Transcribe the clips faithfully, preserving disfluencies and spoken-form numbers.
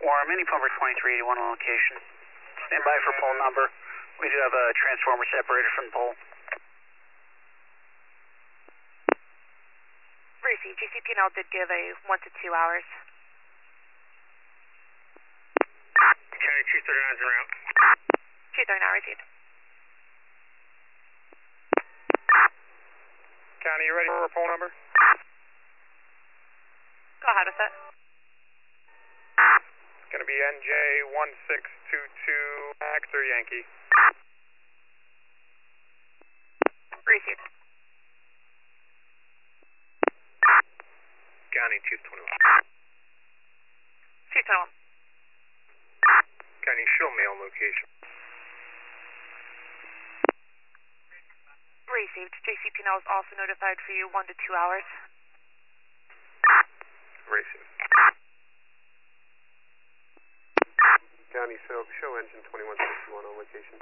War, mini pumper twenty-three eighty-one on location. Stand by for pole number. We do have a transformer separator from the pole. Receive. G C P N L did give a one to two hours. County two thirty-nine is en route. two thirty-nine received. County, you ready for a pole number? Go ahead with it. It's going to be N J one six two two Hector Yankee. Received. County two twenty-one. two twenty-one. County, show me on location. Received. J C P N L is also notified for you one to two hours. Received. County, show, show engine twenty-one sixty-one on location.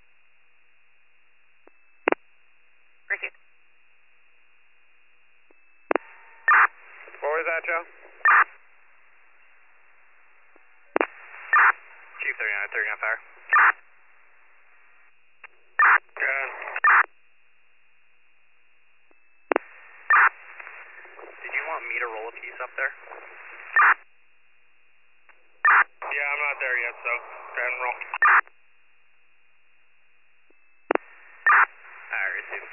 Received. What was that, Joe? Chief thirty-nine, thirty-nine fire. Good. Did you want me to roll a piece up there? Yeah, I'm not there yet, so go ahead and roll. Alright, receive.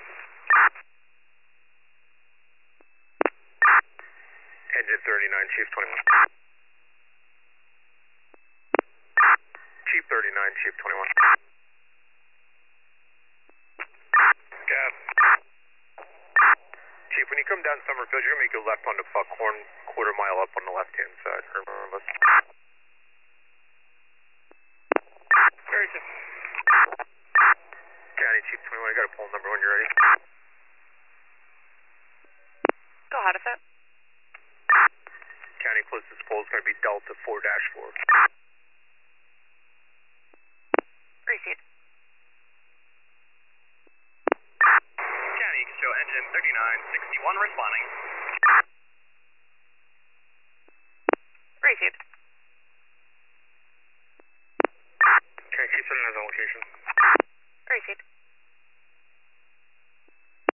Engine thirty-nine, Chief twenty-one. Chief thirty-nine, Chief twenty-one. Gav. Chief, when you come down Summerfield, you're going to make a left onto Buckhorn, quarter mile up on the left-hand side. Remember this? Very good. County, Chief twenty-one, I got a pole number when you're ready. Go ahead with it. County closest pole is going to be Delta four dash four. Received. County, you can show engine thirty-nine sixty-one responding.